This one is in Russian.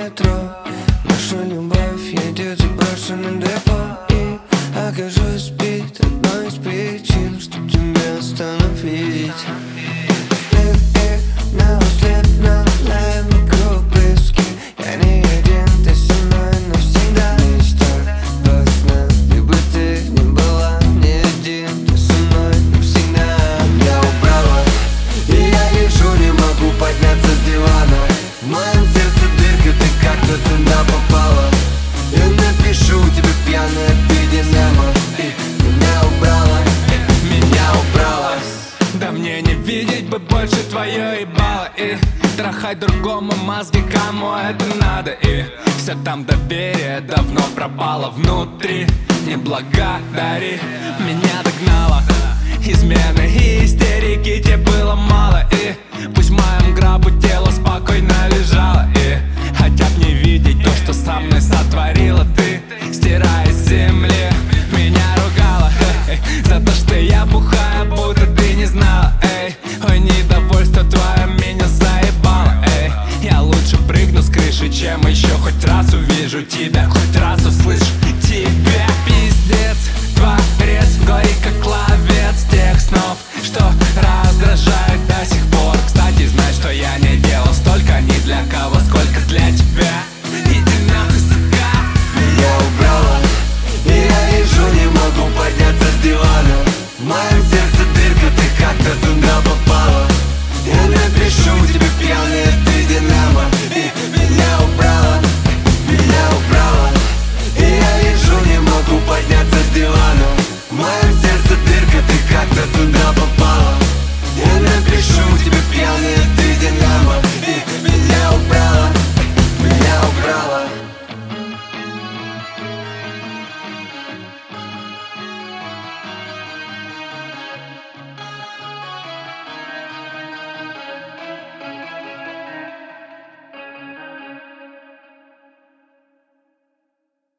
метро. Наша любовь едет заброшенным депо. И окажусь сбит одной из причин, чтоб тебя остановить. След на след наливаем вокруг близки. Я не один, ты со мной навсегда. Мечта во снах, где бы ты ни была, не один, ты со мной навсегда. Я упала, и я лежу, не могу подняться с дивана. В моем сердце дырка, ты как-то туда попала. Я напишу тебе пьяная в виде мема. И меня убрала, меня убрала. Да мне не видеть бы больше твое ебало. И трахать другому мозги, кому это надо. И все там доверие давно пропало внутри. Не благодари, меня догнала измены и истерики, тебе было мало. И пусть в моем гробу тело спокойно лежало. И хотя б не видеть то, что со мной сотворила ты, стирая с земли, меня ругала за то, что я бухая, будто ты не знала. Эй, ой, недовольство твое меня заебало. Эй, я лучше прыгну с крыши, чем еще хоть раз увижу тебя, хоть раз услышу тебя.